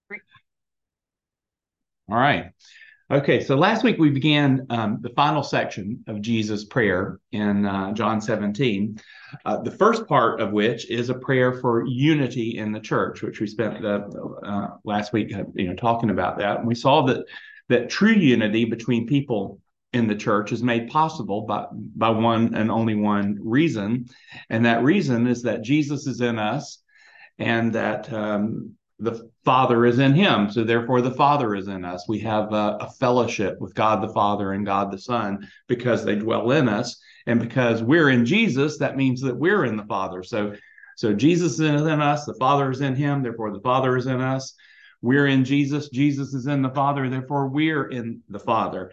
All right. Okay, so last week we began the final section of Jesus' prayer in John 17, the first part of which is a prayer for unity in the church, which we spent last week, talking about that. And we saw that true unity between people in the church is made possible by one and only one reason, and that reason is that Jesus is in us and that the Father is in him. So therefore, the Father is in us. We have a fellowship with God the Father and God the Son because they dwell in us. And because we're in Jesus, that means that we're in the Father. So Jesus is in us, the Father is in him, therefore the Father is in us. We're in Jesus, Jesus is in the Father, therefore we're in the Father.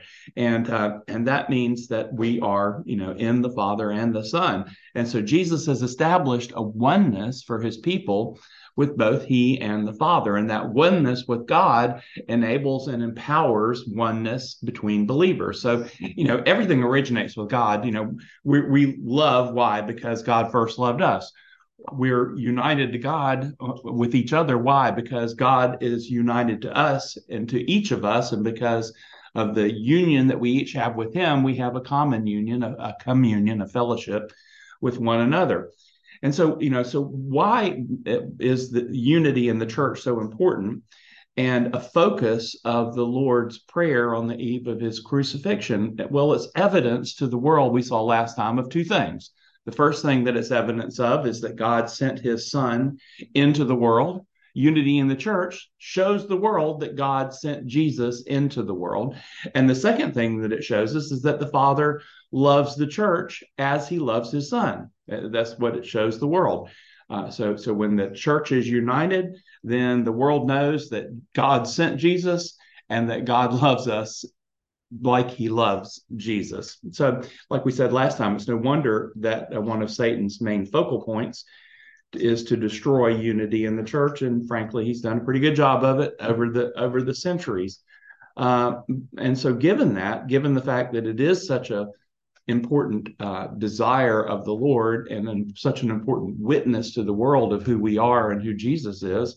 And that means that we are, in the Father and the Son. And so Jesus has established a oneness for his people with both he and the Father. And that oneness with God enables and empowers oneness between believers. So, everything originates with God. We love. Why? Because God first loved us. We're united to God with each other. Why? Because God is united to us and to each of us. And because of the union that we each have with him, we have a common union, a communion, a fellowship with one another. And so, so why is the unity in the church so important and a focus of the Lord's Prayer on the eve of his crucifixion? Well, it's evidence to the world, we saw last time, of two things. The first thing that it's evidence of is that God sent his Son into the world. Unity in the church shows the world that God sent Jesus into the world. And the second thing that it shows us is that the Father loves the church as he loves his Son. That's what it shows the world. So when the church is united, then the world knows that God sent Jesus and that God loves us like he loves Jesus. So, like we said last time, it's no wonder that one of Satan's main focal points is to destroy unity in the church, and frankly, he's done a pretty good job of it over the centuries. Uh, and so, given the fact that it is such a important desire of the Lord and such an important witness to the world of who we are and who Jesus is,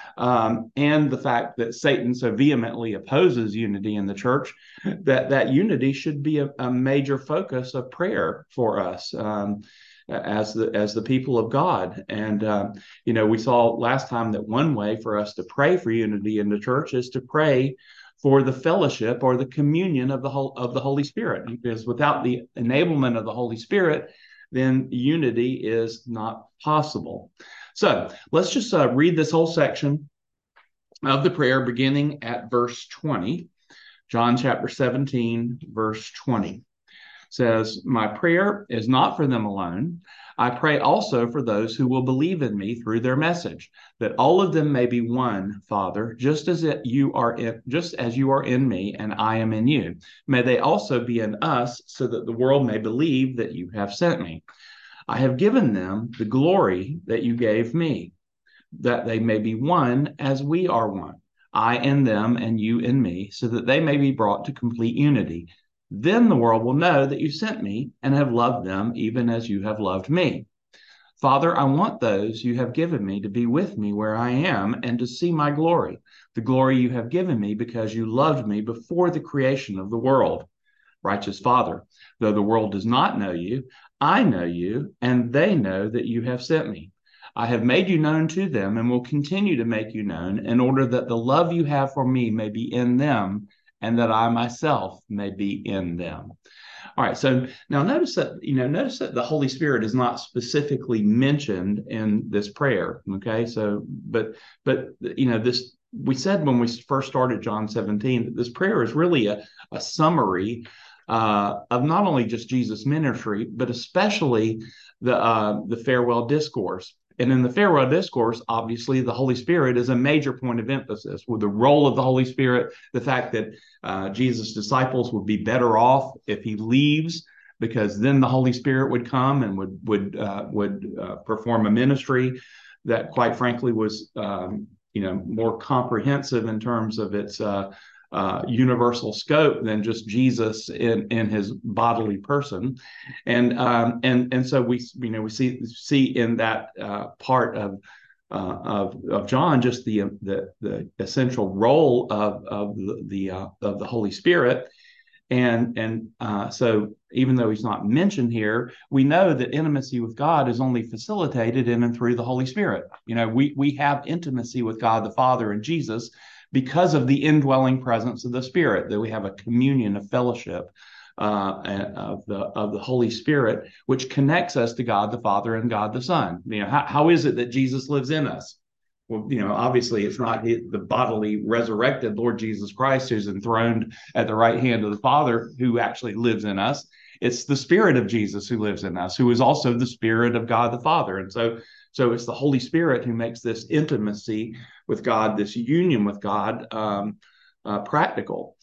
and the fact that Satan so vehemently opposes unity in the church, that unity should be a major focus of prayer for us. As the people of God. And we saw last time that one way for us to pray for unity in the church is to pray for the fellowship or the communion of the Holy Spirit. Because without the enablement of the Holy Spirit, then unity is not possible. So let's just read this whole section of the prayer beginning at verse 20. John chapter 17, verse 20 says, "My prayer is not for them alone. I pray also for those who will believe in me through their message, that all of them may be one, Father, just as you are in me and I am in you. May they also be in us, so that the world may believe that you have sent me. I have given them the glory that you gave me, that they may be one as we are one. I in them and you in me, so that they may be brought to complete unity. Then the world will know that you sent me and have loved them even as you have loved me. Father, I want those you have given me to be with me where I am and to see my glory, the glory you have given me because you loved me before the creation of the world. Righteous Father, though the world does not know you, I know you, and they know that you have sent me. I have made you known to them and will continue to make you known in order that the love you have for me may be in them and that I myself may be in them." All right. So now notice that the Holy Spirit is not specifically mentioned in this prayer. Okay. So, but this, we said when we first started John 17, that this prayer is really a summary of not only just Jesus' ministry, but especially the farewell discourse. And in the farewell discourse, obviously, the Holy Spirit is a major point of emphasis, with the role of the Holy Spirit, the fact that Jesus' disciples would be better off if he leaves, because then the Holy Spirit would come and would perform a ministry that, quite frankly, was more comprehensive in terms of its universal scope than just Jesus in his bodily person. And so we see in that part of John, just the essential role of the Holy Spirit. So even though he's not mentioned here, we know that intimacy with God is only facilitated in and through the Holy Spirit. We have intimacy with God the Father and Jesus because of the indwelling presence of the Spirit, that we have a communion, a fellowship of the Holy Spirit, which connects us to God the Father and God the Son. How is it that Jesus lives in us? Well, obviously it's not the bodily resurrected Lord Jesus Christ who's enthroned at the right hand of the Father who actually lives in us. It's the Spirit of Jesus who lives in us, who is also the Spirit of God the Father. And so it's the Holy Spirit who makes this intimacy with God, this union with God, practical.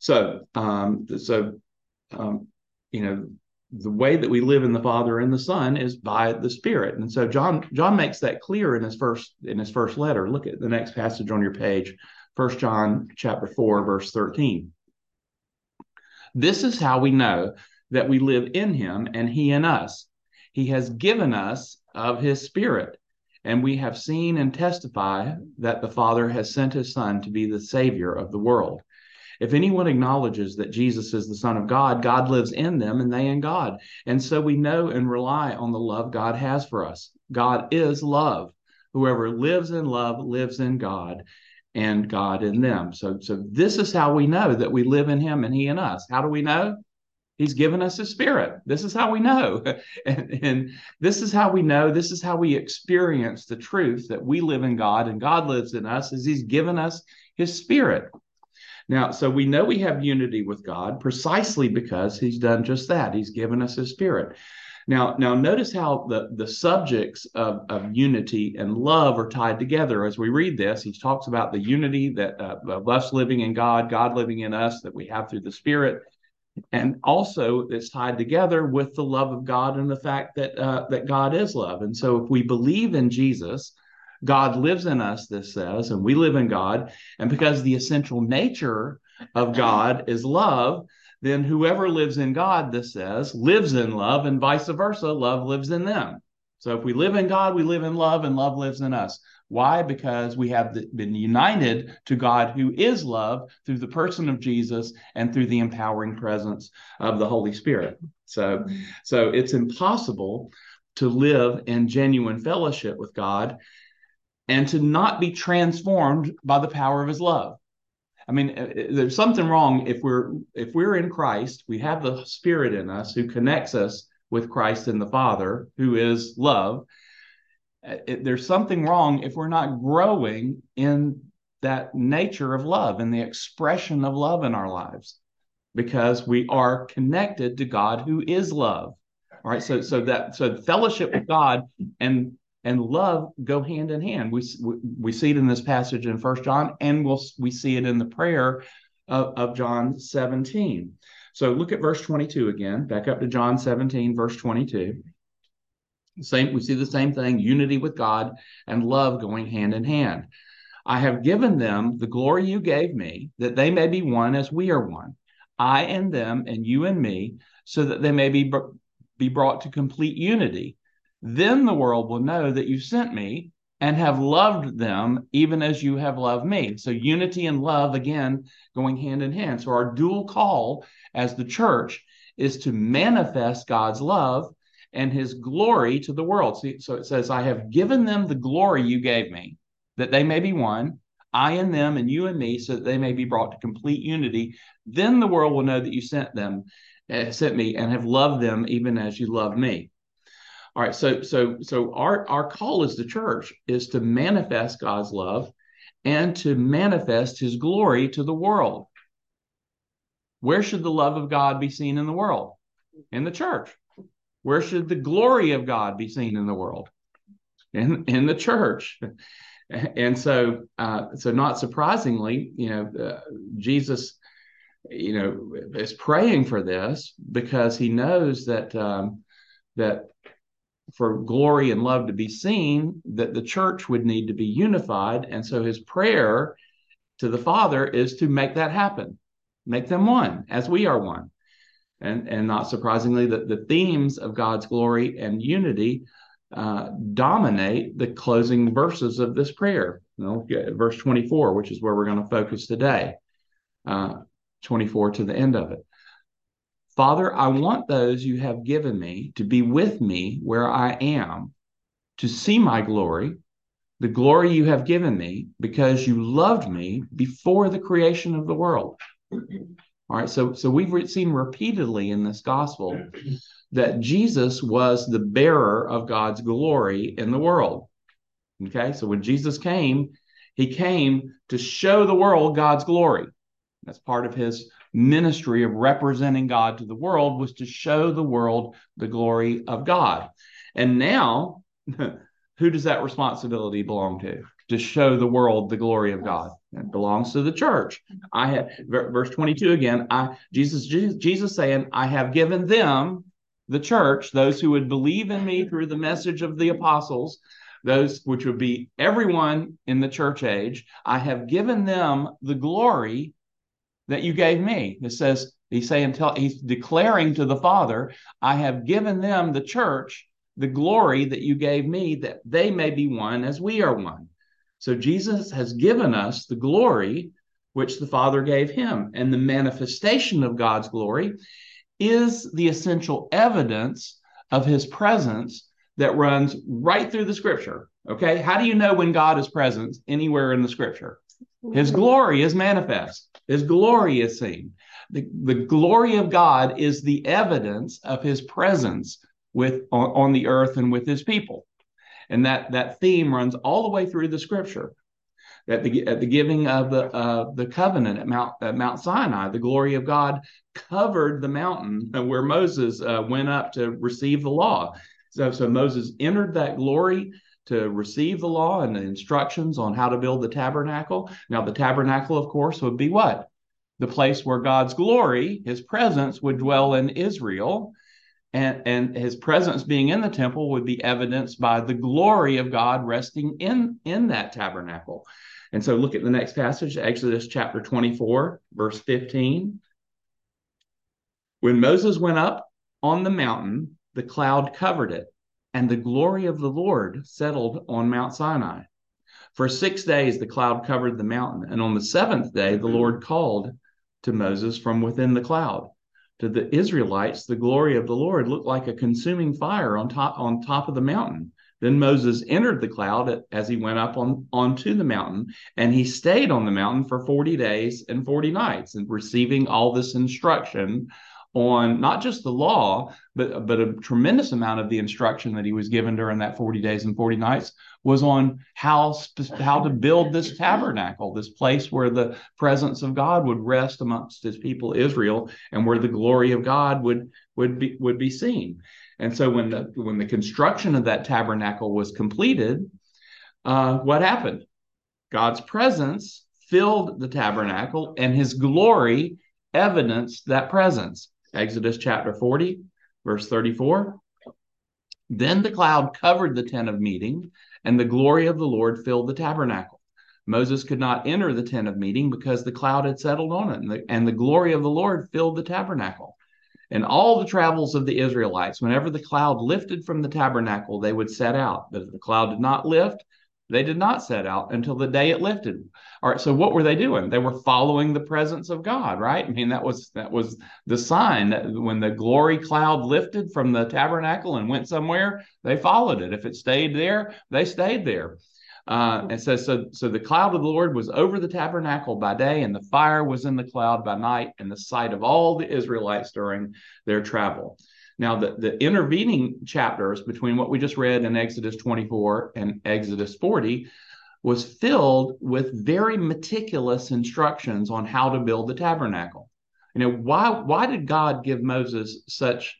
Um, the way that we live in the Father and the Son is by the Spirit. And so John makes that clear in his first letter. Look at the next passage on your page, 1 John chapter 4, verse 13. This is how we know that we live in him and he in us. He has given us of his Spirit, and we have seen and testify that the Father has sent his Son to be the Savior of the world. If anyone acknowledges that Jesus is the Son of God, God lives in them and they in God. And so we know and rely on the love God has for us. God is love. Whoever lives in love lives in God and God in them. So this is how we know that we live in him and he in us. How do we know? He's given us his Spirit. This is how we know. And this is how we know, this is how we experience the truth that we live in God and God lives in us, is he's given us his Spirit. Now, so we know we have unity with God precisely because he's done just that. He's given us his Spirit. Now notice how the subjects of unity and love are tied together. As we read this, he talks about the unity that of us living in God, God living in us, that we have through the Spirit. And also it's tied together with the love of God and the fact that God is love. And so if we believe in Jesus, God lives in us, this says, and we live in God. And because the essential nature of God is love, then whoever lives in God, this says, lives in love, and vice versa, love lives in them. So if we live in God, we live in love, and love lives in us. Why? Because we have been united to God, who is love, through the person of Jesus and through the empowering presence of the Holy Spirit. So it's impossible to live in genuine fellowship with God and to not be transformed by the power of his love. I mean, there's something wrong if we're in Christ, we have the Spirit in us who connects us with Christ and the Father, who is love. There's something wrong if we're not growing in that nature of love and the expression of love in our lives, because we are connected to God, who is love. All right, so fellowship with God and love go hand in hand. We see it in this passage in 1 John, and we see it in the prayer of John 17. So look at verse 22 again. Back up to John 17, verse 22. We see the same thing: unity with God and love going hand in hand. I have given them the glory you gave me, that they may be one as we are one. I and them, and you and me, so that they may be brought to complete unity. Then the world will know that you sent me and have loved them even as you have loved me. So unity and love, again, going hand in hand. So our dual call as the church is to manifest God's love and his glory to the world. So it says, I have given them the glory you gave me, that they may be one, I and them and you and me, so that they may be brought to complete unity. Then the world will know that you sent me and have loved them even as you love me. All right, so our call as the church is to manifest God's love and to manifest his glory to the world. Where should the love of God be seen in the world? In the church. Where should the glory of God be seen in the world? In the church. And so not surprisingly, Jesus, is praying for this because he knows that for glory and love to be seen, that the church would need to be unified. And so his prayer to the Father is to make that happen, make them one as we are one. And not surprisingly, the themes of God's glory and unity dominate the closing verses of this prayer. Verse 24, which is where we're going to focus today. 24 to the end of it. Father, I want those you have given me to be with me where I am, to see my glory, the glory you have given me, because you loved me before the creation of the world. All right, so we've seen repeatedly in this gospel that Jesus was the bearer of God's glory in the world. Okay, so when Jesus came, he came to show the world God's glory. That's part of his ministry of representing God to the world, was to show the world the glory of God. And now, who does that responsibility belong to? To show the world the glory of God. It belongs to the church. Verse 22 again, Jesus saying, I have given them, the church, those who would believe in me through the message of the apostles, those which would be everyone in the church age, I have given them the glory that you gave me. It says, he's declaring to the Father, I have given them, the church, the glory that you gave me, that they may be one as we are one. So Jesus has given us the glory which the Father gave him. And the manifestation of God's glory is the essential evidence of his presence that runs right through the scripture. Okay, how do you know when God is present anywhere in the scripture? His glory is manifest. His glory is seen. The glory of God is the evidence of his presence on the earth and with his people. And that theme runs all the way through the scripture. At the giving of the covenant at Mount Sinai, the glory of God covered the mountain where Moses went up to receive the law. So Moses entered that glory to receive the law and the instructions on how to build the tabernacle. Now, the tabernacle, of course, would be what? The place where God's glory, his presence, would dwell in Israel. And his presence being in the temple would be evidenced by the glory of God resting in that tabernacle. And so look at the next passage, Exodus chapter 24, verse 15. When Moses went up on the mountain, the cloud covered it, and the glory of the Lord settled on Mount Sinai. For 6 days the cloud covered the mountain, and on the seventh day the Lord called to Moses from within the cloud. To the Israelites, the glory of the Lord looked like a consuming fire on top of the mountain. Then Moses entered the cloud as he went up onto the mountain, and he stayed on the mountain for 40 days and 40 nights, and receiving all this instruction on not just the law, but a tremendous amount of the instruction that he was given during that 40 days and 40 nights was on how to build this tabernacle, this place where the presence of God would rest amongst his people Israel, and where the glory of God would be seen. And so when the construction of that tabernacle was completed, what happened? God's presence filled the tabernacle, and his glory evidenced that presence. Exodus chapter 40, verse 34. Then the cloud covered the tent of meeting, and the glory of the Lord filled the tabernacle. Moses could not enter the tent of meeting because the cloud had settled on it, and the glory of the Lord filled the tabernacle. And all the travels of the Israelites, whenever the cloud lifted from the tabernacle, they would set out. But if the cloud did not lift, they did not set out until the day it lifted. All right, so what were they doing? They were following the presence of God, right? I mean, that was the sign that when the glory cloud lifted from the tabernacle and went somewhere, they followed it. If it stayed there, they stayed there. And so the cloud of the Lord was over the tabernacle by day, and the fire was in the cloud by night, in the sight of all the Israelites during their travel. Now, the intervening chapters between what we just read in Exodus 24 and Exodus 40 was filled with very meticulous instructions on how to build the tabernacle. Why did God give Moses such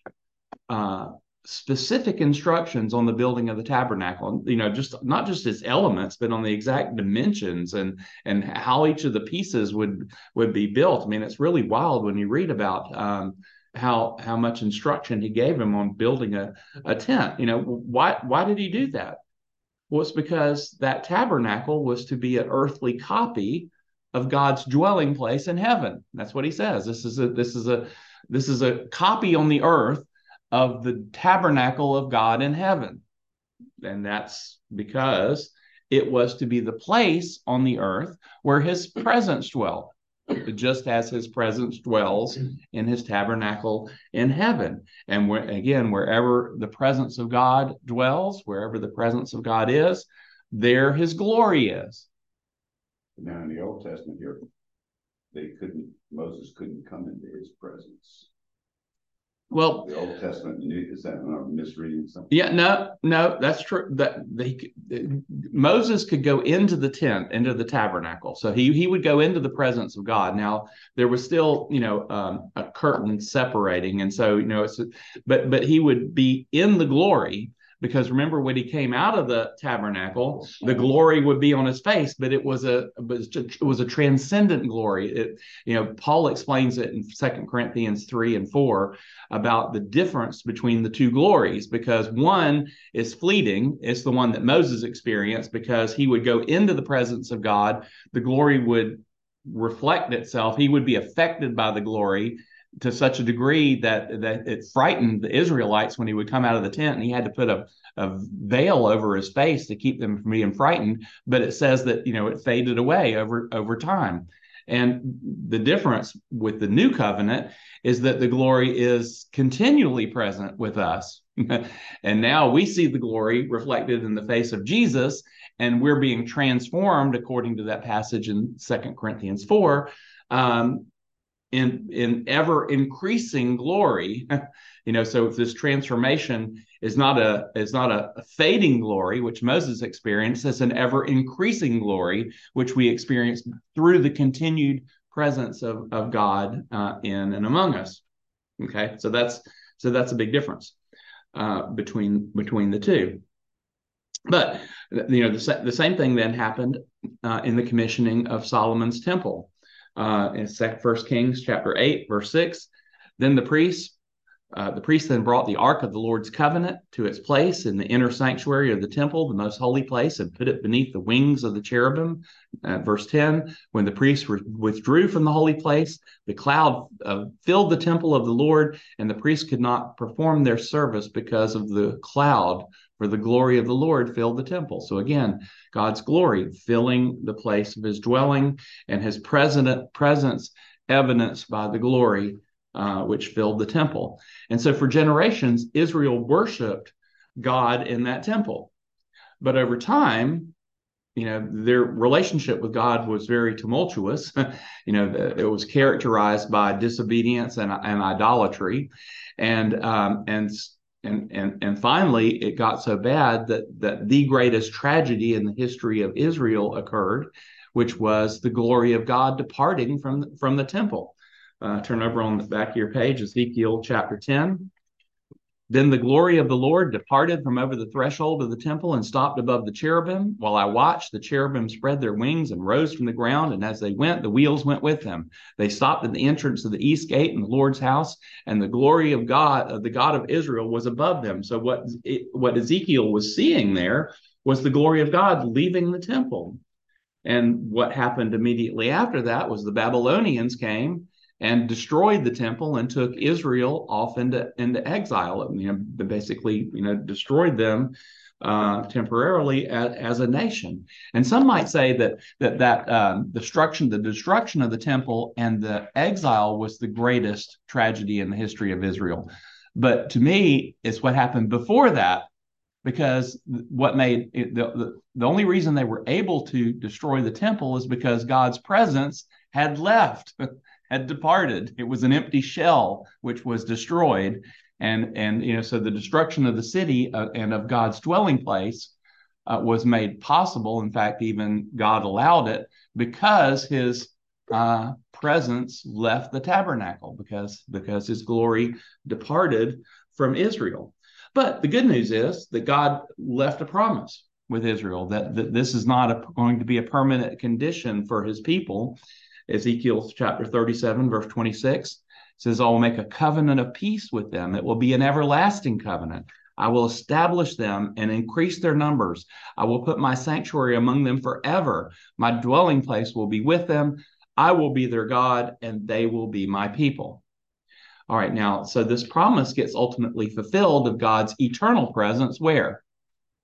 specific instructions on the building of the tabernacle? Just not just its elements, but on the exact dimensions and how each of the pieces would be built. I mean, it's really wild when you read about how much instruction he gave him on building a tent. Why did he do that? Well, it's because that tabernacle was to be an earthly copy of God's dwelling place in heaven. That's what he says. This is a copy on the earth of the tabernacle of God in heaven. And that's because it was to be the place on the earth where his presence dwelt, just as his presence dwells in his tabernacle in heaven. And again, wherever the presence of God dwells, wherever the presence of God is, there his glory is. Now in the Old Testament here, Moses couldn't come into his presence. Well, the Old Testament, is that I'm misreading something? Yeah, no, that's true. Moses could go into the tent, into the tabernacle, so he would go into the presence of God. Now there was still, a curtain separating, and so but he would be in the glory. Because remember, when he came out of the tabernacle, the glory would be on his face, but it was a transcendent glory. Paul explains it in 2 Corinthians 3 and 4 about the difference between the two glories, because one is fleeting. It's the one that Moses experienced, because he would go into the presence of God. The glory would reflect itself. He would be affected by the glory to such a degree that it frightened the Israelites when he would come out of the tent, and he had to put a veil over his face to keep them from being frightened. But it says that it faded away over time. And the difference with the new covenant is that the glory is continually present with us. And now we see the glory reflected in the face of Jesus, and we're being transformed according to that passage in 2 Corinthians 4, in ever increasing glory. So this transformation is not a fading glory, which Moses experienced. It's an ever increasing glory, which we experience through the continued presence of God in and among us. Okay, so that's a big difference between the two. But the same thing then happened in the commissioning of Solomon's temple. In 1 Kings chapter 8, verse 6, then the priest then brought the ark of the Lord's covenant to its place in the inner sanctuary of the temple, the most holy place, and put it beneath the wings of the cherubim. Verse 10, when the priests withdrew from the holy place, the cloud filled the temple of the Lord, and the priests could not perform their service because of the cloud, for the glory of the Lord filled the temple. So again, God's glory filling the place of his dwelling, and his presence evidenced by the glory which filled the temple. And so for generations, Israel worshiped God in that temple. But over time, their relationship with God was very tumultuous. It was characterized by disobedience and idolatry. And finally, it got so bad that the greatest tragedy in the history of Israel occurred, which was the glory of God departing from the temple. Turn over on the back of your page, Ezekiel chapter 10. Then the glory of the Lord departed from over the threshold of the temple and stopped above the cherubim. While I watched, the cherubim spread their wings and rose from the ground, and as they went, the wheels went with them. They stopped at the entrance of the east gate in the Lord's house, and the glory of God, of the God of Israel, was above them. So what Ezekiel was seeing there was the glory of God leaving the temple. And what happened immediately after that was the Babylonians came and destroyed the temple and took Israel off into exile. Basically, destroyed them temporarily as a nation. And some might say that the destruction of the temple and the exile was the greatest tragedy in the history of Israel. But to me, it's what happened before that, because what made it, the only reason they were able to destroy the temple is because God's presence had left. Had departed. It was an empty shell which was destroyed, and so the destruction of the city and of God's dwelling place was made possible. In fact, even God allowed it because his presence left the tabernacle, because his glory departed from Israel. But the good news is that God left a promise with Israel that this is not going to be a permanent condition for his people. Ezekiel chapter 37, verse 26 says, I will make a covenant of peace with them. It will be an everlasting covenant. I will establish them and increase their numbers. I will put my sanctuary among them forever. My dwelling place will be with them. I will be their God, and they will be my people. All right, now, so this promise gets ultimately fulfilled of God's eternal presence where?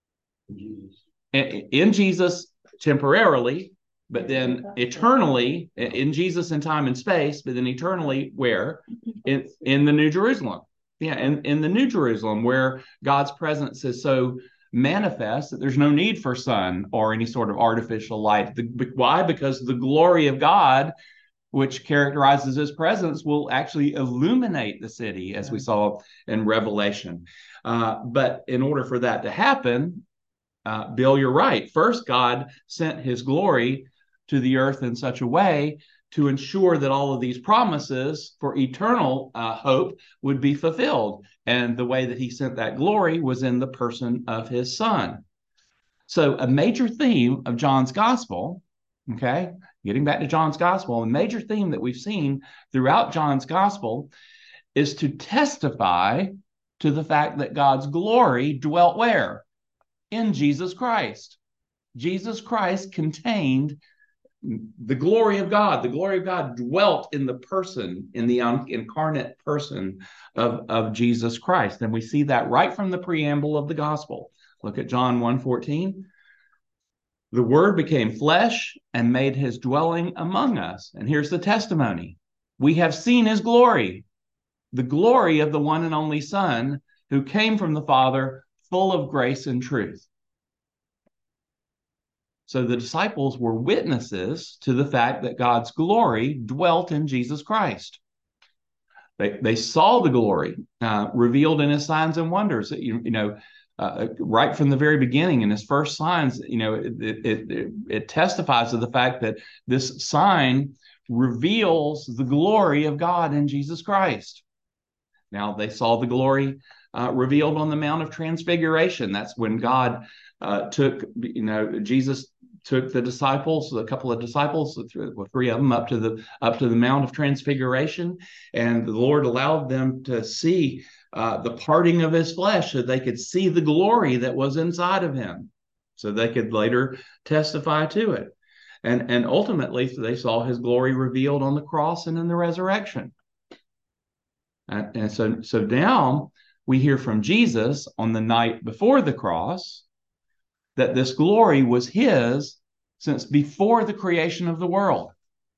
in Jesus temporarily, but then eternally in Jesus in time and space, but then eternally where? In the New Jerusalem. Yeah, in the New Jerusalem, where God's presence is so manifest that there's no need for sun or any sort of artificial light. Why? Because the glory of God, which characterizes his presence, will actually illuminate the city, as we saw in Revelation. But in order for that to happen, Bill, you're right. First, God sent his glory to the earth in such a way to ensure that all of these promises for eternal hope would be fulfilled. And the way that he sent that glory was in the person of his son. So, a major theme of John's gospel, okay, getting back to John's gospel, a major theme that we've seen throughout John's gospel is to testify to the fact that God's glory dwelt where? In Jesus Christ. Jesus Christ contained the glory of God. The glory of God dwelt in the person, in the incarnate person of Jesus Christ. And we see that right from the preamble of the gospel. Look at John 1:14. The Word became flesh and made his dwelling among us. And here's the testimony. We have seen his glory, the glory of the one and only Son who came from the Father, full of grace and truth. So the disciples were witnesses to the fact that God's glory dwelt in Jesus Christ. They saw the glory revealed in his signs and wonders. Right from the very beginning in his first signs, it testifies to the fact that this sign reveals the glory of God in Jesus Christ. Now, they saw the glory revealed on the Mount of Transfiguration. That's when God Jesus took the disciples, a couple of disciples, three of them, up to the Mount of Transfiguration, and the Lord allowed them to see the parting of his flesh so they could see the glory that was inside of him, so they could later testify to it. And ultimately, they saw his glory revealed on the cross and in the resurrection. And so now we hear from Jesus on the night before the cross that this glory was his since before the creation of the world,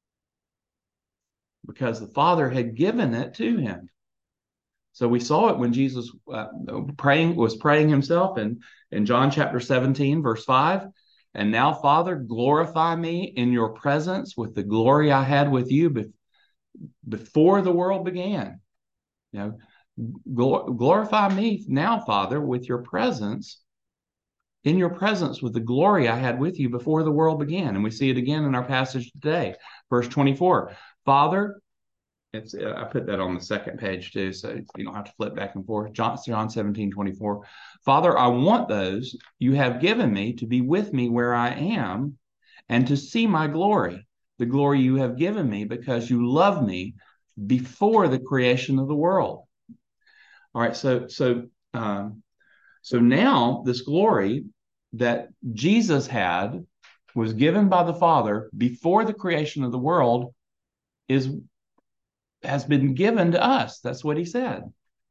because the Father had given it to him. So we saw it when Jesus was praying himself in John chapter 17, verse 5. And now, Father, glorify me in your presence with the glory I had with you before the world began. Glorify me now, Father, with your presence, in your presence with the glory I had with you before the world began. And we see it again in our passage today, verse 24. Father, I put that on the second page too, so you don't have to flip back and forth. John 17:24. Father, I want those you have given me to be with me where I am and to see my glory, the glory you have given me because you love me before the creation of the world. All right, so now this glory that Jesus had was given by the Father before the creation of the world has been given to us. That's what he said.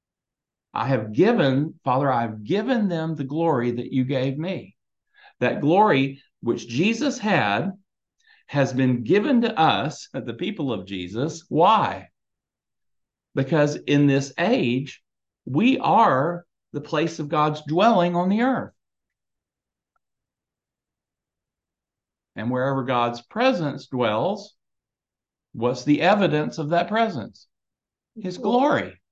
Father, I've given them the glory that you gave me. That glory which Jesus had has been given to us, the people of Jesus. Why? Because in this age, we are the place of God's dwelling on the earth. And wherever God's presence dwells, what's the evidence of that presence? His glory.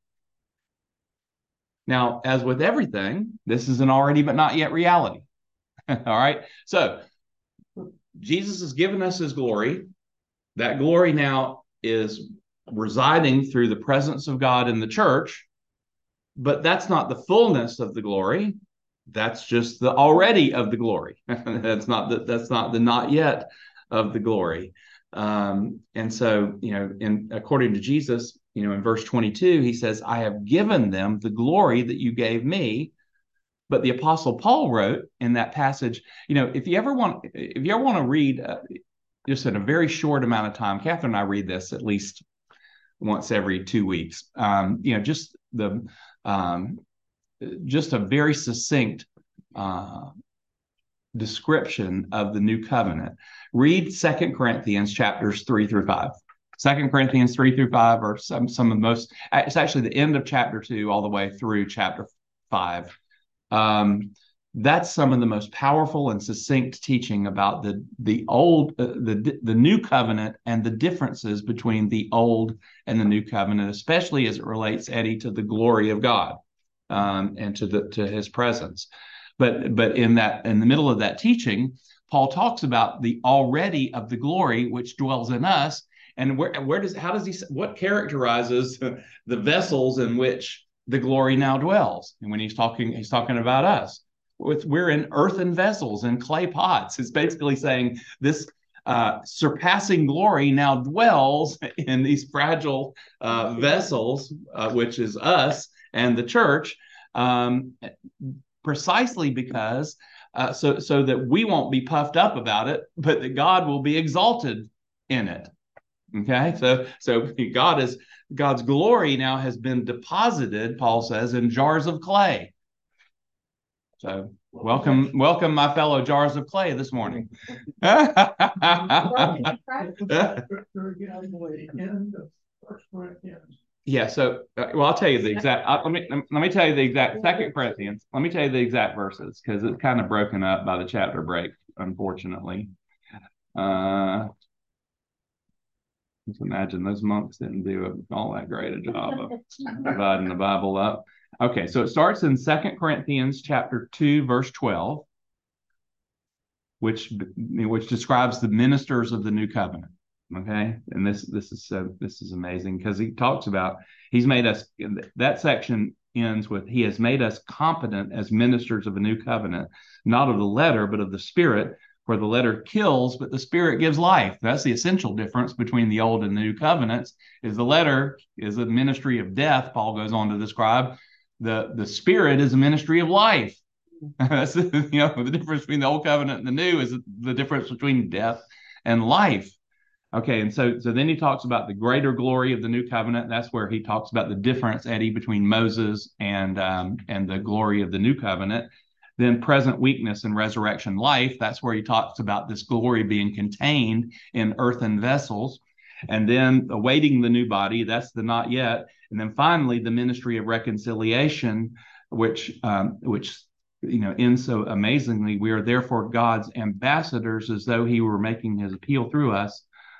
Now, as with everything, this is an already but not yet reality. All right. So Jesus has given us his glory. That glory now is residing through the presence of God in the church, but that's not the fullness of the glory. That's just the already of the glory. That's not the not yet of the glory. And so, according to Jesus, in verse 22, he says, I have given them the glory that you gave me. But the Apostle Paul wrote in that passage, if you ever want to read just in a very short amount of time, Catherine and I read this at least once every 2 weeks. Just a very succinct description of the new covenant. Read 2 Corinthians chapters 3 through 5. 2 Corinthians 3 through 5 are some of the most, it's actually the end of chapter 2 all the way through chapter 5. That's some of the most powerful and succinct teaching about the new covenant and the differences between the old and the new covenant, especially as it relates, Eddie, to the glory of God and to His presence. But in the middle of that teaching, Paul talks about the already of the glory which dwells in us, and what characterizes the vessels in which the glory now dwells. And when he's talking about us. We're in earthen vessels and clay pots. It's basically saying this surpassing glory now dwells in these fragile vessels, which is us and the church, precisely because so that we won't be puffed up about it, but that God will be exalted in it. Okay, so God's glory now has been deposited, Paul says, in jars of clay. So welcome, my fellow jars of clay this morning. Yeah. So, I'll tell you the exact. Let me tell you the exact 2 Corinthians. Let me tell you the exact verses because it's kind of broken up by the chapter break, unfortunately. Just imagine those monks didn't do all that great a job of dividing the Bible up. Okay, so it starts in 2 Corinthians chapter 2, verse 12, which describes the ministers of the new covenant. Okay, and this is amazing because he talks about he's made us. That section ends with he has made us competent as ministers of a new covenant, not of the letter but of the Spirit. For the letter kills, but the Spirit gives life. That's the essential difference between the old and the new covenants. Is the letter is a ministry of death. Paul goes on to describe the Spirit is a ministry of life. That's the difference between the old covenant and the new is the difference between death and life. Okay, and so then he talks about the greater glory of the new covenant. That's where he talks about the difference, Eddie, between Moses and the glory of the new covenant. Then present weakness and resurrection life. That's where he talks about this glory being contained in earthen vessels. And then awaiting the new body, that's the not yet. And then finally, the ministry of reconciliation, which ends so amazingly. We are therefore God's ambassadors, as though He were making His appeal through us.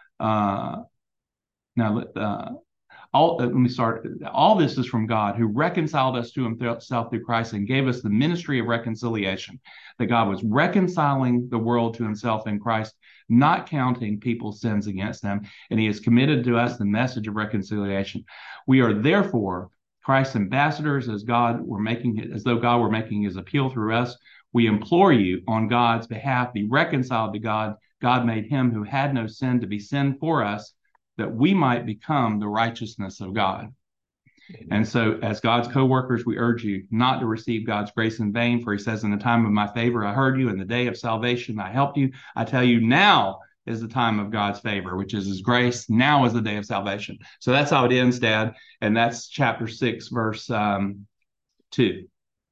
Let me start. All this is from God, who reconciled us to Himself through Christ and gave us the ministry of reconciliation. That God was reconciling the world to Himself in Christ, not counting people's sins against them, and He has committed to us the message of reconciliation. We are therefore Christ's ambassadors, as though God were making His appeal through us. We implore you on God's behalf, be reconciled to God. God made Him who had no sin to be sin for us, that we might become the righteousness of God. And so as God's co-workers, we urge you not to receive God's grace in vain, for He says, in the time of my favor, I heard you. In the day of salvation, I helped you. I tell you, now is the time of God's favor, which is His grace. Now is the day of salvation. So that's how it ends, Dad. And that's chapter 6, verse 2.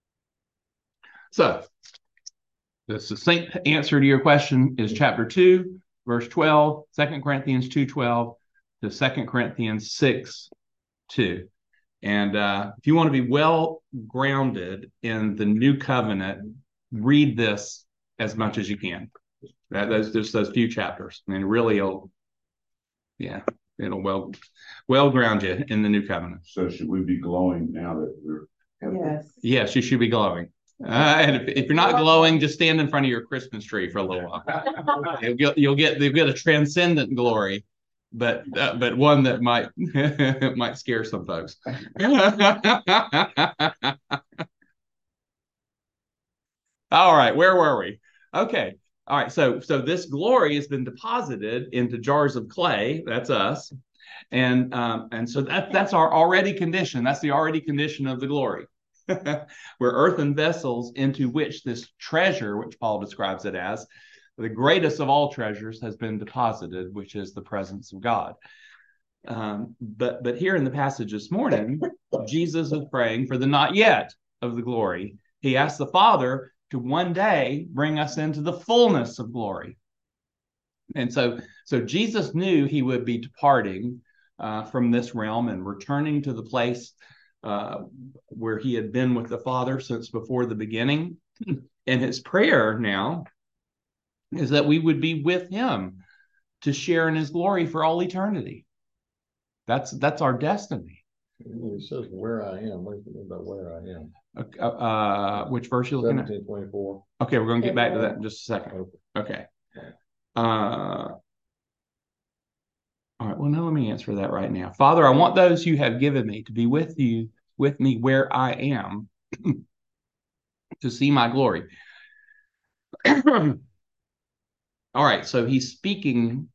So the succinct answer to your question is chapter 2, verse 12, 2 Corinthians 2:12 to 2 Corinthians 6:2. And if you want to be well grounded in the new covenant, read this as much as you can. Those few chapters. I mean, really, it'll well ground you in the new covenant. So should we be glowing now that we're? Yes, you should be glowing. And if you're not glowing, just stand in front of your Christmas tree for a little while. You'll get a transcendent glory, but one that might scare some folks. All right, where were we? Okay. All right, so this glory has been deposited into jars of clay. That's us, and so that's our already condition. That's the already condition of the glory. We're earthen vessels into which this treasure, which Paul describes it as, the greatest of all treasures, has been deposited, which is the presence of God. But here in the passage this morning, Jesus is praying for the not yet of the glory. He asks the Father to one day bring us into the fullness of glory. And so Jesus knew he would be departing from this realm and returning to the place where he had been with the Father since before the beginning. And his prayer now is that we would be with him to share in his glory for all eternity. That's our destiny. It says where I am. What do you mean by where I am? Which verse are you looking at? 17:24. Okay, we're going to get back to that in just a second. Okay. All right, well, now let me answer that right now. Father, I want those you have given me to be with me where I am, to see my glory. All right, so he's speaking.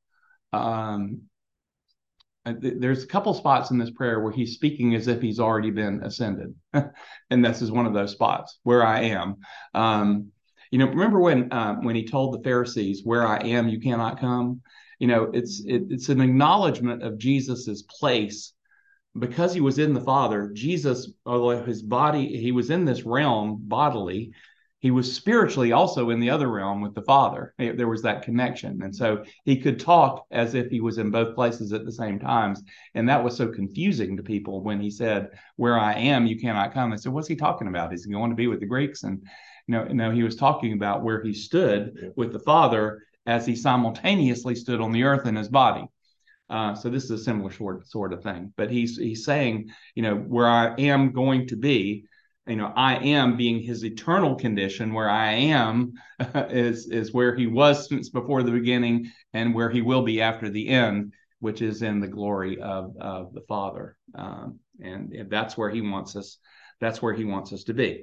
There's a couple spots in this prayer where he's speaking as if he's already been ascended. And this is one of those spots, where I am. Remember when he told the Pharisees, where I am, you cannot come? It's an acknowledgement of Jesus's place. Because he was in the Father, Jesus, although his body, he was in this realm bodily, he was spiritually also in the other realm with the Father. There was that connection. And so he could talk as if he was in both places at the same times. And that was so confusing to people when he said, where I am, you cannot come. They said, what's he talking about? Is he going to be with the Greeks? And no, he was talking about where he stood with the Father as he simultaneously stood on the earth in his body. So this is a similar sort of thing. But he's saying, where I am going to be, I am being his eternal condition, where I am is where he was since before the beginning and where he will be after the end, which is in the glory of the Father. And that's where he wants us. That's where he wants us to be.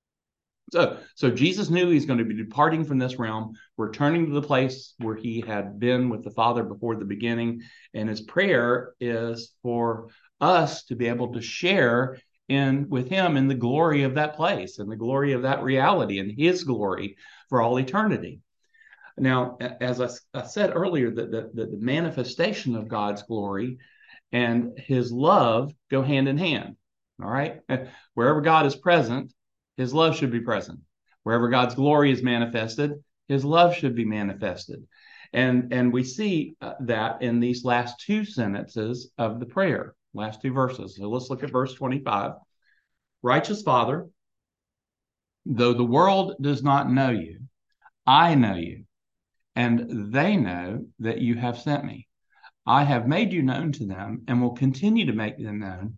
So Jesus knew he's going to be departing from this realm, returning to the place where he had been with the Father before the beginning. And his prayer is for us to be able to share with him in the glory of that place and the glory of that reality and his glory for all eternity. Now, as I said earlier, that the manifestation of God's glory and his love go hand in hand. All right. Wherever God is present, his love should be present. Wherever God's glory is manifested, his love should be manifested. And we see that in these last two sentences of the prayer, last two verses. So let's look at verse 25. Righteous Father, though the world does not know you, I know you, and they know that you have sent me. I have made you known to them and will continue to make them known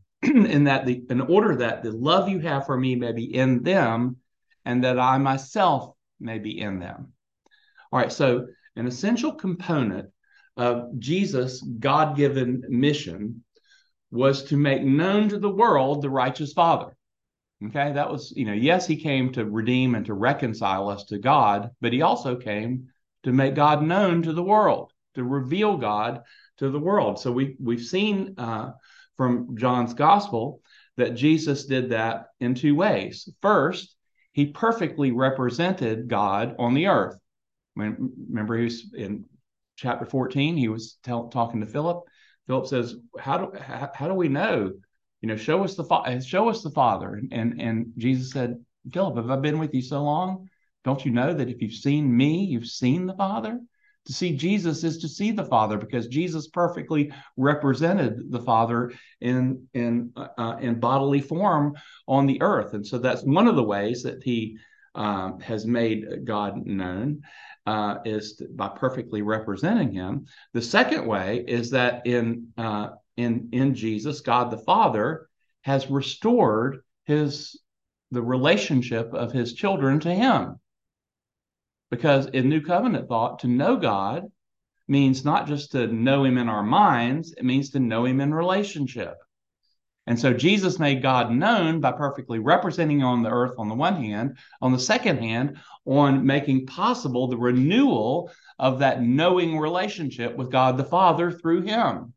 in order that the love you have for me may be in them and that I myself may be in them. All right, so an essential component of Jesus' God-given mission was to make known to the world the righteous Father. Okay, that was, yes, he came to redeem and to reconcile us to God, but he also came to make God known to the world, to reveal God to the world. So we've seen from John's gospel that Jesus did that in two ways. First, he perfectly represented God on the earth. Remember, he was in chapter 14, he was talking to Philip. Philip says, how do we know? Show us the Father. And Jesus said, Philip, have I been with you so long? Don't you know that if you've seen me, you've seen the Father? To see Jesus is to see the Father, because Jesus perfectly represented the Father in bodily form on the earth. And so that's one of the ways that he has made God known, is by perfectly representing him. The second way is that in Jesus, God the Father has restored the relationship of his children to him. Because in New Covenant thought, to know God means not just to know him in our minds, it means to know him in relationship. And so Jesus made God known by perfectly representing on the earth on the one hand, on the second hand, on making possible the renewal of that knowing relationship with God the Father through him.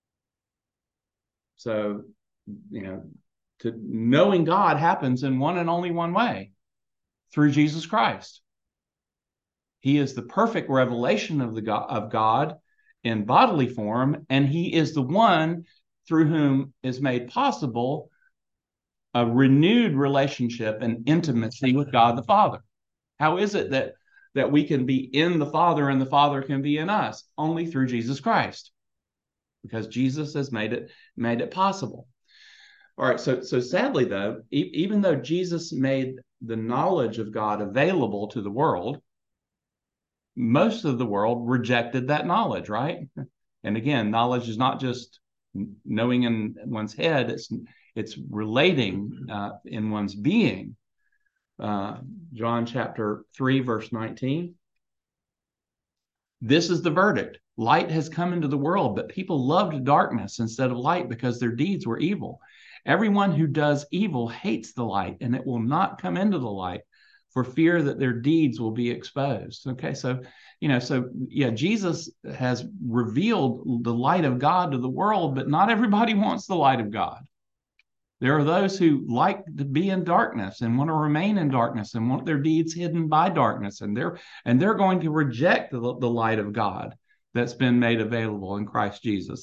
So, to knowing God happens in one and only one way, through Jesus Christ. He is the perfect revelation of God in bodily form, and he is the one through whom is made possible a renewed relationship and intimacy with God the Father. How is it that we can be in the Father and the Father can be in us? Only through Jesus Christ, because Jesus has made it possible. All right, so sadly though, even though Jesus made the knowledge of God available to the world, most of the world rejected that knowledge, right? And again, knowledge is not just knowing in one's head, it's relating in one's being. John chapter 3, verse 19. This is the verdict. Light has come into the world, but people loved darkness instead of light because their deeds were evil. Everyone who does evil hates the light, and it will not come into the light for fear that their deeds will be exposed. Okay, so Jesus has revealed the light of God to the world, but not everybody wants the light of God. There are those who like to be in darkness and want to remain in darkness and want their deeds hidden by darkness, and they're going to reject the light of God that's been made available in Christ Jesus.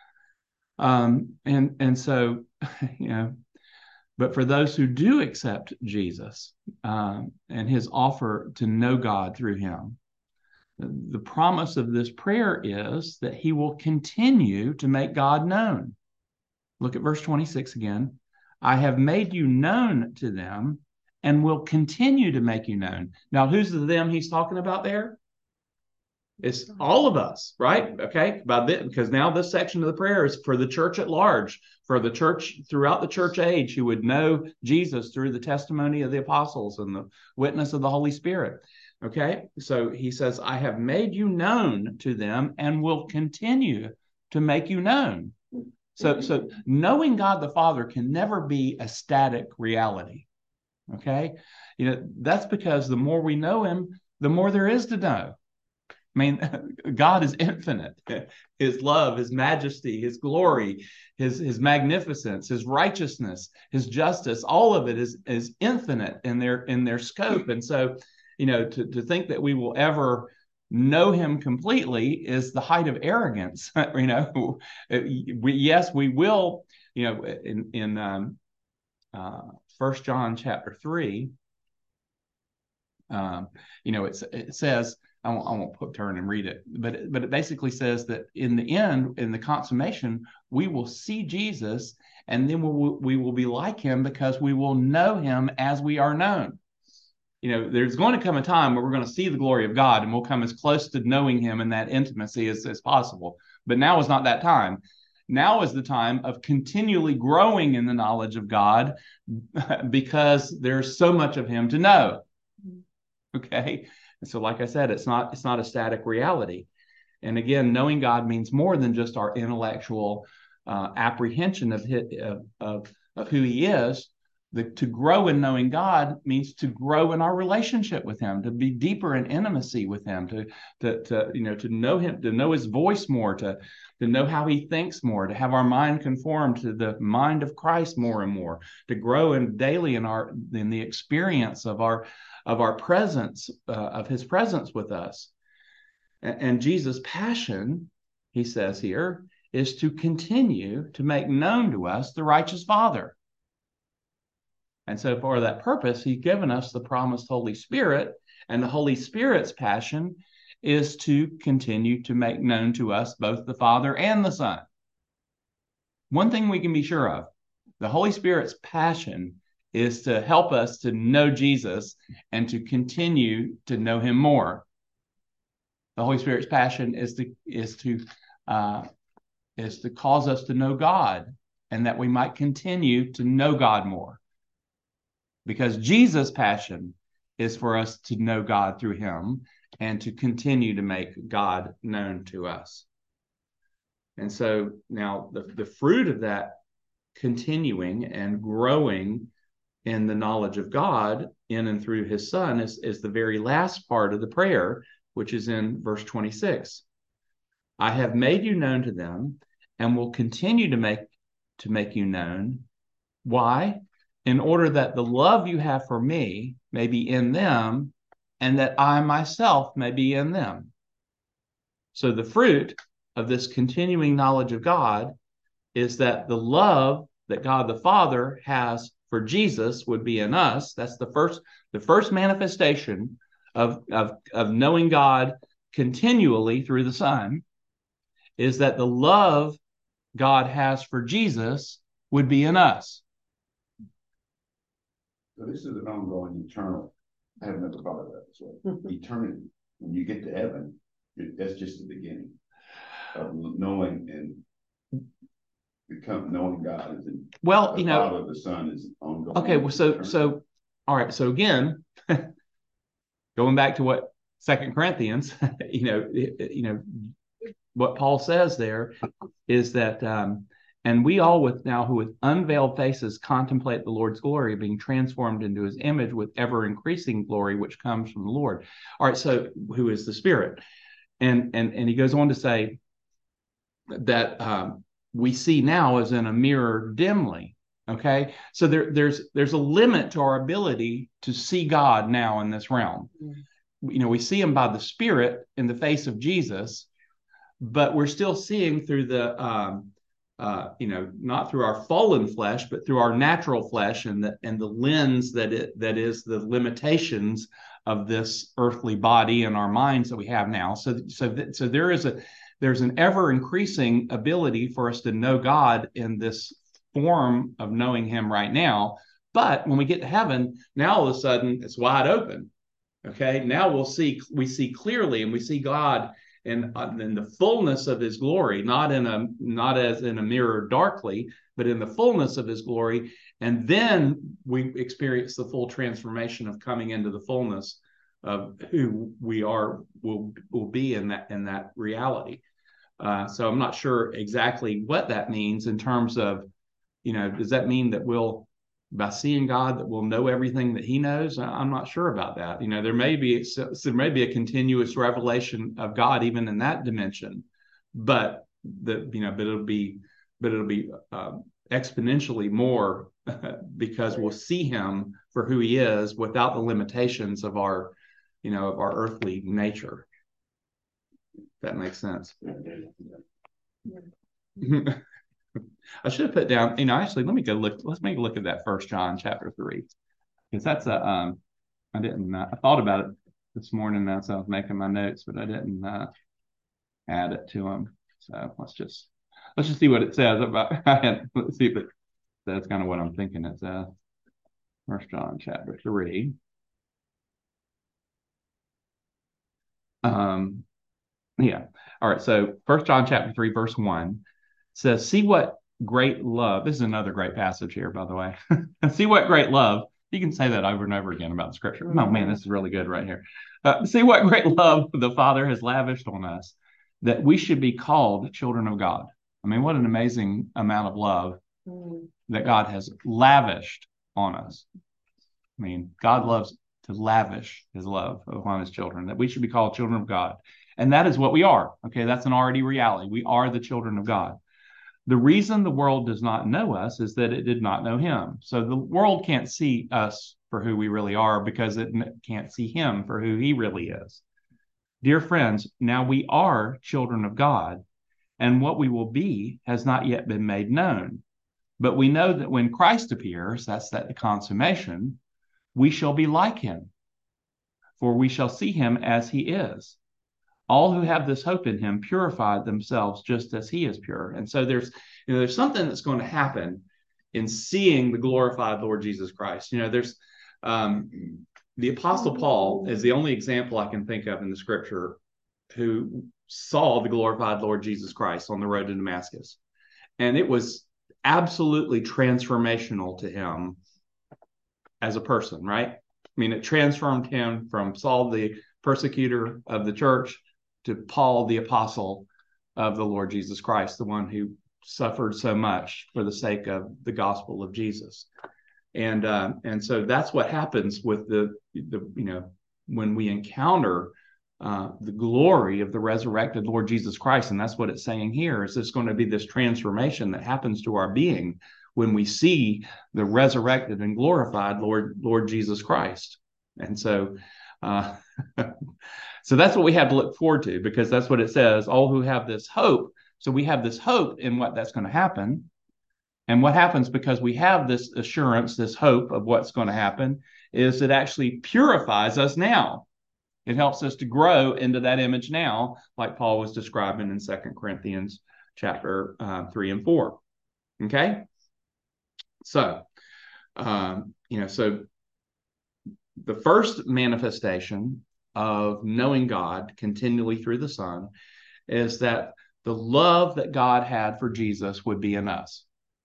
And so, but for those who do accept Jesus and his offer to know God through him, the promise of this prayer is that he will continue to make God known. Look at verse 26 again. I have made you known to them and will continue to make you known. Now, who's the them he's talking about there? It's all of us, right? Okay, because now this section of the prayer is for the church at large, for the church throughout the church age who would know Jesus through the testimony of the apostles and the witness of the Holy Spirit. Okay, so he says, I have made you known to them and will continue to make you known. So knowing God the Father can never be a static reality. Okay, that's because the more we know him, the more there is to know. I mean, God is infinite. His love, his majesty, his glory, his magnificence, his righteousness, his justice, all of it is infinite in their scope. And so, to think that we will ever know him completely is the height of arrogance. Yes, we will. In 1 John chapter 3, it says, I won't turn and read it, but it basically says that in the end, in the consummation, we will see Jesus, and then we will be like him because we will know him as we are known. There's going to come a time where we're going to see the glory of God, and we'll come as close to knowing him in that intimacy as possible. But now is not that time. Now is the time of continually growing in the knowledge of God because there's so much of him to know. Okay. And so, like I said, it's not a static reality. And again, knowing God means more than just our intellectual apprehension of who he is. To grow in knowing God means to grow in our relationship with him, to be deeper in intimacy with him, to know him, to know his voice more, to know how he thinks more, to have our mind conformed to the mind of Christ more and more, to grow daily in the experience of our presence, of his presence with us. And Jesus' passion, he says here, is to continue to make known to us the righteous Father. And so for that purpose, he's given us the promised Holy Spirit, and the Holy Spirit's passion is to continue to make known to us both the Father and the Son. One thing we can be sure of, the Holy Spirit's passion is to help us to know Jesus and to continue to know him more. The Holy Spirit's passion is to cause us to know God, and that we might continue to know God more. Because Jesus' passion is for us to know God through him and to continue to make God known to us. And so now the fruit of that continuing and growing in the knowledge of God in and through his Son is the very last part of the prayer, which is in verse 26. I have made you known to them and will continue to make you known. Why? In order that the love you have for me may be in them, and that I myself may be in them. So the fruit of this continuing knowledge of God is that the love that God the Father has for Jesus would be in us. That's the first manifestation of knowing God continually through the Son, is that the love God has for Jesus would be in us. So this is an ongoing eternal. I have never thought of that this way. Eternity. When you get to heaven, that's just the beginning of knowing and knowing God is in. Well, the Father, the Son is ongoing. Okay, well, so all right. So again, going back to what 2 Corinthians, what Paul says there is that, and we all who with unveiled faces contemplate the Lord's glory, being transformed into his image with ever increasing glory, which comes from the Lord. All right, so who is the Spirit? And he goes on to say that we see now as in a mirror dimly. Okay, so there's a limit to our ability to see God now in this realm. We see him by the Spirit in the face of Jesus, but we're still seeing through the not through our fallen flesh, but through our natural flesh and the lens that is the limitations of this earthly body and our minds that we have now. So there's an ever increasing ability for us to know God in this form of knowing him right now. But when we get to heaven, now all of a sudden it's wide open. Okay, now we see clearly, and we see God in the fullness of his glory, not as in a mirror darkly, but in the fullness of his glory. And then we experience the full transformation of coming into the fullness of who we will be in that reality. So I'm not sure exactly what that means in terms of, does that mean that by seeing God, that we'll know everything that he knows? I'm not sure about that. There may be a continuous revelation of God even in that dimension, but it'll be exponentially more because we'll see him for who he is without the limitations of our earthly nature. If that makes sense. I should have put down, actually, let me go look. Let's make a look at that 1 John chapter 3, because that's I thought about it this morning as I was making my notes, but I didn't add it to them. So let's just see what it says about. Let's see if that's kind of what I'm thinking. It's 1 John chapter 3. Yeah. All right. So 1 John chapter 3, verse 1 says, "See what great love." This is another great passage here, by the way. See what great love. You can say that over and over again about the scripture. Oh man, this is really good right here. See what great love the Father has lavished on us, that we should be called children of God. I mean, what an amazing amount of love that God has lavished on us. I mean, God loves to lavish his love upon his children, that we should be called children of God. And that is what we are. Okay, that's an already reality. We are the children of God. The reason the world does not know us is that it did not know him. So the world can't see us for who we really are because it can't see him for who he really is. Dear friends, now we are children of God, and what we will be has not yet been made known. But we know that when Christ appears, that's the consummation, we shall be like him, for we shall see him as he is. All who have this hope in him purify themselves just as he is pure. And so there's something that's going to happen in seeing the glorified Lord Jesus Christ. There's the Apostle Paul is the only example I can think of in the scripture who saw the glorified Lord Jesus Christ on the road to Damascus. And it was absolutely transformational to him as a person, right? I mean, it transformed him from Saul, the persecutor of the church, to Paul, the apostle of the Lord Jesus Christ, the one who suffered so much for the sake of the gospel of Jesus. And so that's what happens with the when we encounter the glory of the resurrected Lord Jesus Christ. And that's what it's saying here, is there's going to be this transformation that happens to our being when we see the resurrected and glorified Lord Jesus Christ. And so so that's what we have to look forward to, because that's what it says, all who have this hope. So we have this hope in what that's going to happen. And what happens because we have this assurance, this hope of what's going to happen, is it actually purifies us now. It helps us to grow into that image now, like Paul was describing in 2 Corinthians chapter 3 and 4. Okay? So, so the first manifestation of knowing God continually through the Son is that the love that God had for Jesus would be in us.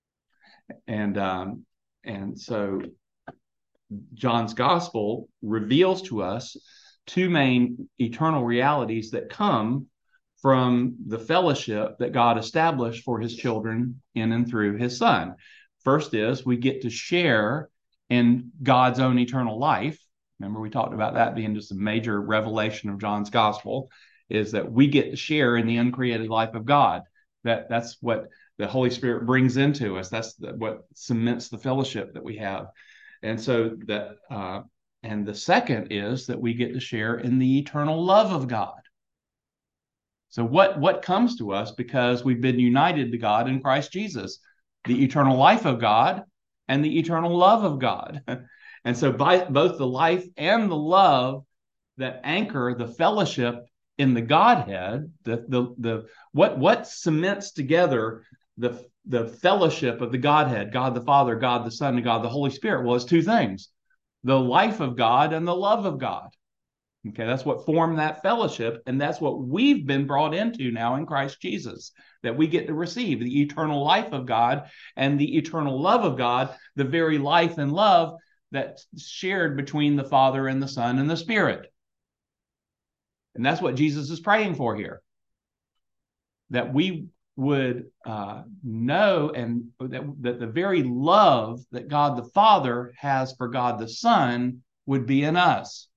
And so John's gospel reveals to us two main eternal realities that come from the fellowship that God established for his children in and through his Son. First is we get to share in God's own eternal life. Remember, we talked about that being just a major revelation of John's gospel, is that we get to share in the uncreated life of God. That's what the Holy Spirit brings into us. That's what cements the fellowship that we have. And so and the second is that we get to share in the eternal love of God. So what comes to us because we've been united to God in Christ Jesus? The eternal life of God and the eternal love of God. And so by both the life and the love that anchor the fellowship in the Godhead, what cements together the fellowship of the Godhead, God the Father, God the Son, and God the Holy Spirit? Well, it's two things: the life of God and the love of God. Okay, that's what formed that fellowship, and that's what we've been brought into now in Christ Jesus, that we get to receive the eternal life of God and the eternal love of God, the very life and love that's shared between the Father and the Son and the Spirit. And that's what Jesus is praying for here, that we would know and that the very love that God the Father has for God the Son would be in us.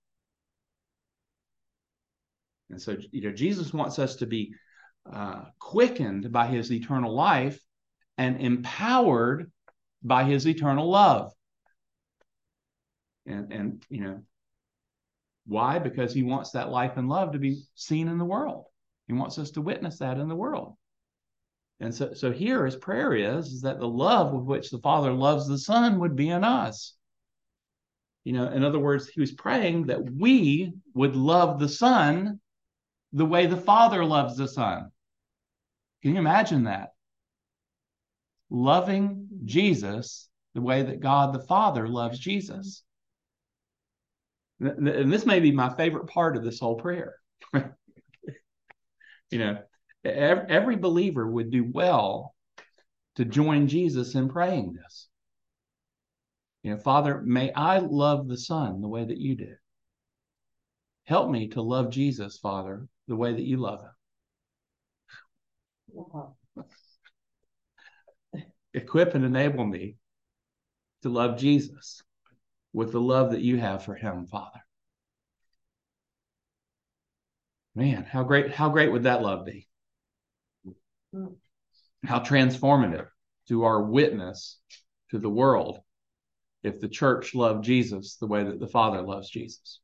And so, Jesus wants us to be quickened by his eternal life and empowered by his eternal love. And why? Because he wants that life and love to be seen in the world. He wants us to witness that in the world. And so here his prayer is that the love with which the Father loves the Son would be in us. In other words, he was praying that we would love the Son the way the Father loves the Son. Can you imagine that? Loving Jesus the way that God the Father loves Jesus. And this may be my favorite part of this whole prayer. Every believer would do well to join Jesus in praying this. Father, may I love the Son the way that you do. Help me to love Jesus, Father, the way that you love him. Wow. Equip and enable me to love Jesus with the love that you have for him, Father. Man, how great would that love be? How transformative to our witness to the world if the church loved Jesus the way that the Father loves Jesus.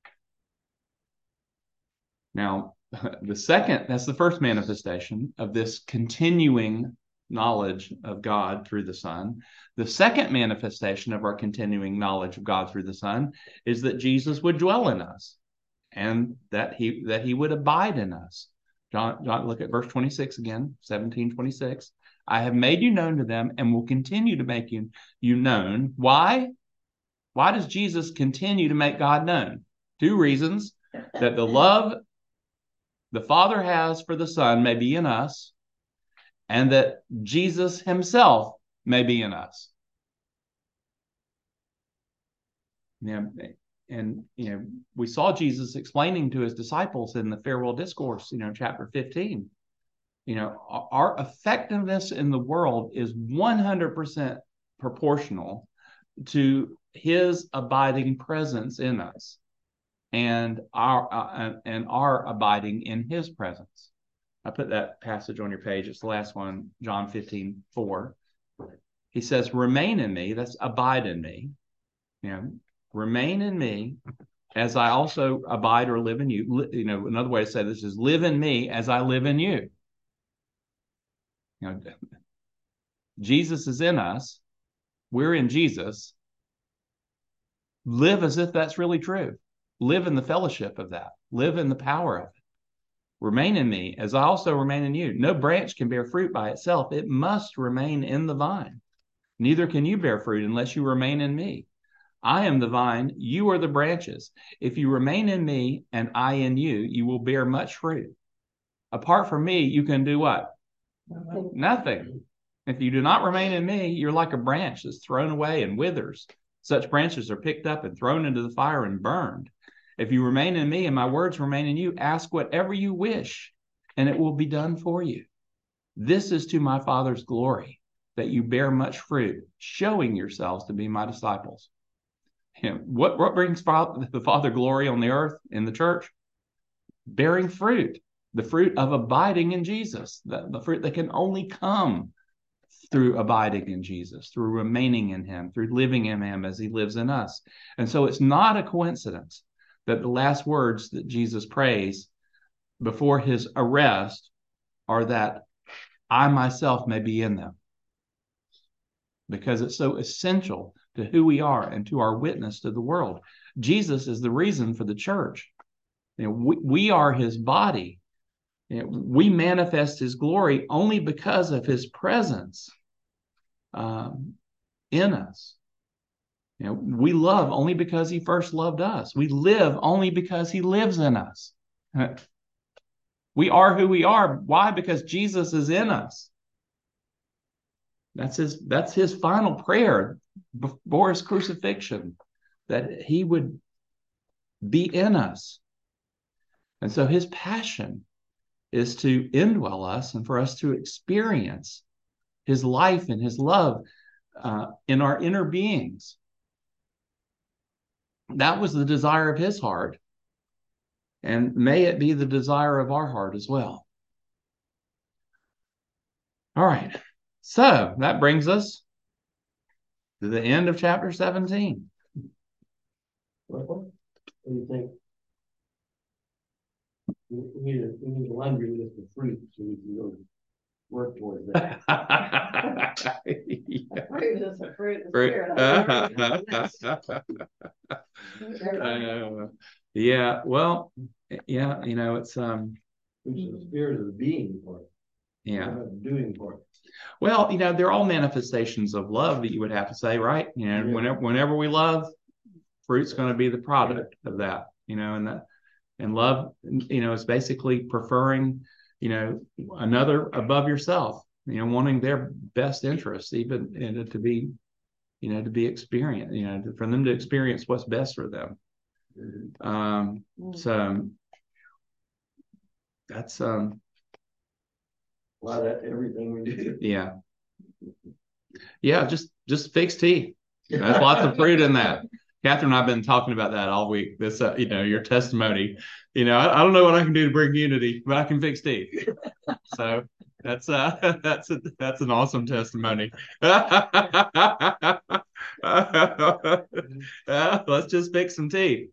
Now, that's the first manifestation of this continuing knowledge of God through the Son. The second manifestation of our continuing knowledge of God through the Son is that Jesus would dwell in us and that he would abide in us. John, look at verse 26 again, 17:26. I have made you known to them and will continue to make you known. Why? Why does Jesus continue to make God known? Two reasons: that the love the Father has for the Son may be in us, and that Jesus himself may be in us. We saw Jesus explaining to his disciples in the farewell discourse, chapter 15. Our effectiveness in the world is 100% proportional to his abiding presence in us and our abiding in his presence. I put that passage on your page. It's the last one, John 15:4. He says, remain in me. That's abide in me. Remain in me as I also abide or live in you. Another way to say this is live in me as I live in you. Jesus is in us. We're in Jesus. Live as if that's really true. Live in the fellowship of that. Live in the power of it. Remain in me as I also remain in you. No branch can bear fruit by itself. It must remain in the vine. Neither can you bear fruit unless you remain in me. I am the vine, you are the branches. If you remain in me and I in you, you will bear much fruit. Apart from me, you can do what? Nothing. If you do not remain in me, you're like a branch that's thrown away and withers. Such branches are picked up and thrown into the fire and burned. If you remain in me and my words remain in you, ask whatever you wish, and it will be done for you. This is to my Father's glory, that you bear much fruit, showing yourselves to be my disciples. What brings the Father glory on the earth in the church? Bearing fruit, the fruit of abiding in Jesus, the fruit that can only come through abiding in Jesus, through remaining in him, through living in him as he lives in us. And so it's not a coincidence that the last words that Jesus prays before his arrest are that I myself may be in them, because it's so essential to who we are and to our witness to the world. Jesus is the reason for the church. We are his body. We manifest his glory only because of his presence in us. We love only because he first loved us. We live only because he lives in us. We are who we are. Why? Because Jesus is in us. That's his final prayer before his crucifixion, that he would be in us. And so his passion is to indwell us and for us to experience his life and his love in our inner beings. That was the desire of his heart. And may it be the desire of our heart as well. All right. So that brings us to the end of chapter 17. What do you think? We need a laundry list of fruit so we can go work towards that. Fruit is a fruit of the spirit. Yeah, well, yeah, it's Fruits of the spirit of the being part. Yeah. Doing part. Well, they're all manifestations of love that you would have to say, right? Whenever we love, fruit's going to be the product of that, and love, is basically preferring, another above yourself, wanting their best interests, even to be experienced, for them to experience what's best for them. So that's Well, that's everything we do. Yeah, just fixed tea. There's lots of fruit in that. Catherine and I've been talking about that all week. This, your testimony. I don't know what I can do to bring unity, but I can fix tea. So that's an awesome testimony. Let's just fix some tea.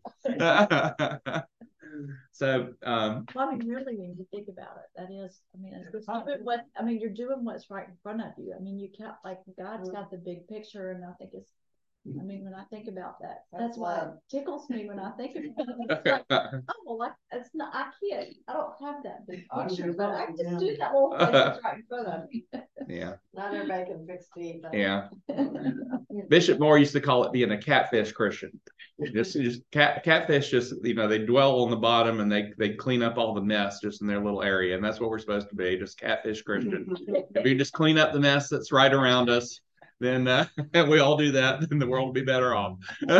So, Really, when you think about it, that is, you're doing what's right in front of you. You can't, God's got the big picture, and I think it's, when I think about that, that's why it tickles me when I think about it. It's not, I don't have that big picture, but I just do that little thing that's right in front of me. Yeah. Not everybody can fix tea. Yeah. Bishop Moore used to call it being a catfish Christian. Just catfish, they dwell on the bottom and they clean up all the mess just in their little area, and that's what we're supposed to be, just catfish Christian. If we just clean up the mess that's right around us, then we all do that, then the world will be better off.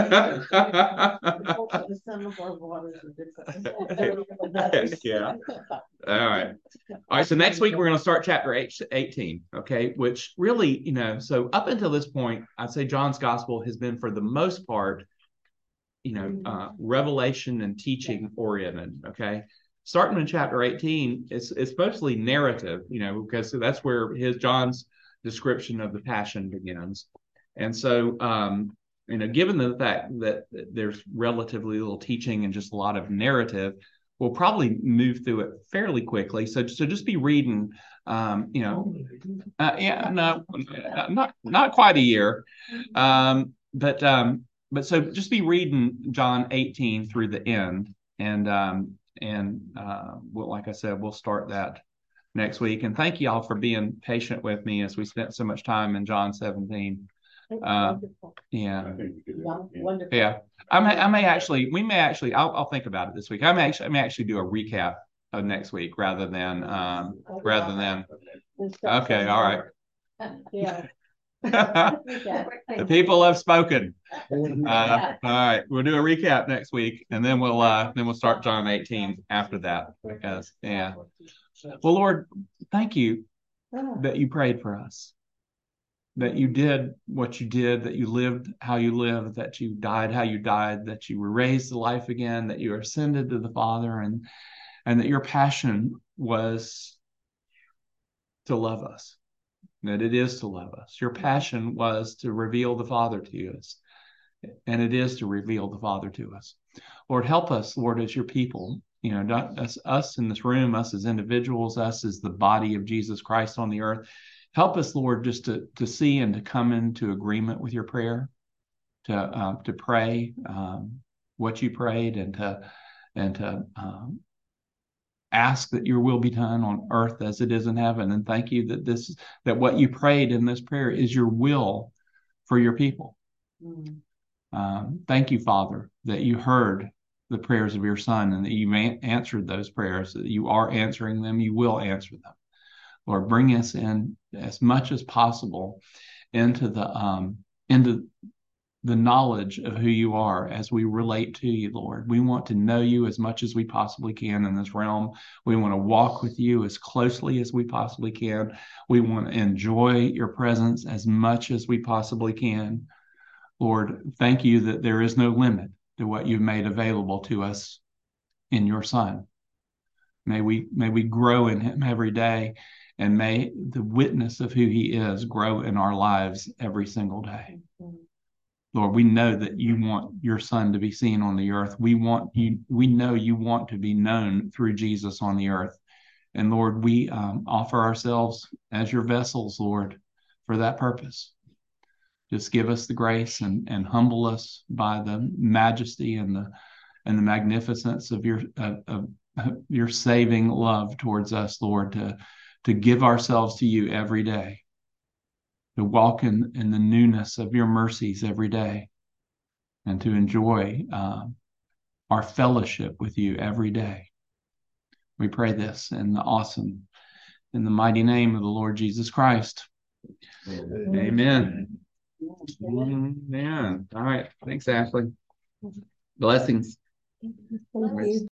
Yeah. All right. So next week we're going to start chapter 18. Okay, which really, so up until this point, I'd say John's gospel has been, for the most part, revelation and teaching oriented. Okay, starting in chapter 18, it's mostly narrative, because that's where John's description of the passion begins. And so, given the fact that there's relatively little teaching and just a lot of narrative, we'll probably move through it fairly quickly. So just be reading, not quite a year. But so just be reading John 18 through the end. And like I said, we'll start that next week. And thank you all for being patient with me as we spent so much time in John 17. Wonderful. Yeah. Wonderful. Yeah. I'll think about it this week. I may actually do a recap of next week rather than. Okay. All right. Yeah. The people have spoken. All right. We'll do a recap next week, and then we'll start John 18 after that. Because, yeah. Well, Lord, thank you that you prayed for us, that you did what you did, that you lived how you lived, that you died how you died, that you were raised to life again, that you ascended to the Father, and that your passion was to love us, that it is to love us. Your passion was to reveal the Father to us, and it is to reveal the Father to us. Lord, help us, Lord, as your people, not us in this room, us as individuals, us as the body of Jesus Christ on the earth. Help us, Lord, just to see and to come into agreement with your prayer, to pray what you prayed, and to ask that your will be done on earth as it is in heaven. And thank you that what you prayed in this prayer is your will for your people. Thank you, Father, that you heard the prayers of your Son and that you answered those prayers, that you are answering them, you will answer them. Lord, bring us in as much as possible into the knowledge of who you are as we relate to you, Lord. We want to know you as much as we possibly can in this realm. We want to walk with you as closely as we possibly can. We want to enjoy your presence as much as we possibly can. Lord, thank you that there is no limit to what you've made available to us in your Son. May we grow in him every day, and may the witness of who he is grow in our lives every single day. Lord, we know that you want your Son to be seen on the earth. We know you want to be known through Jesus on the earth. And Lord, we offer ourselves as your vessels, Lord, for that purpose. Just give us the grace and humble us by the majesty and the magnificence of your saving love towards us, Lord, to give ourselves to you every day, to walk in the newness of your mercies every day, and to enjoy our fellowship with you every day. We pray this in the mighty name of the Lord Jesus Christ. Amen. Amen. All right. Thanks, Ashley. Blessings. Thank you.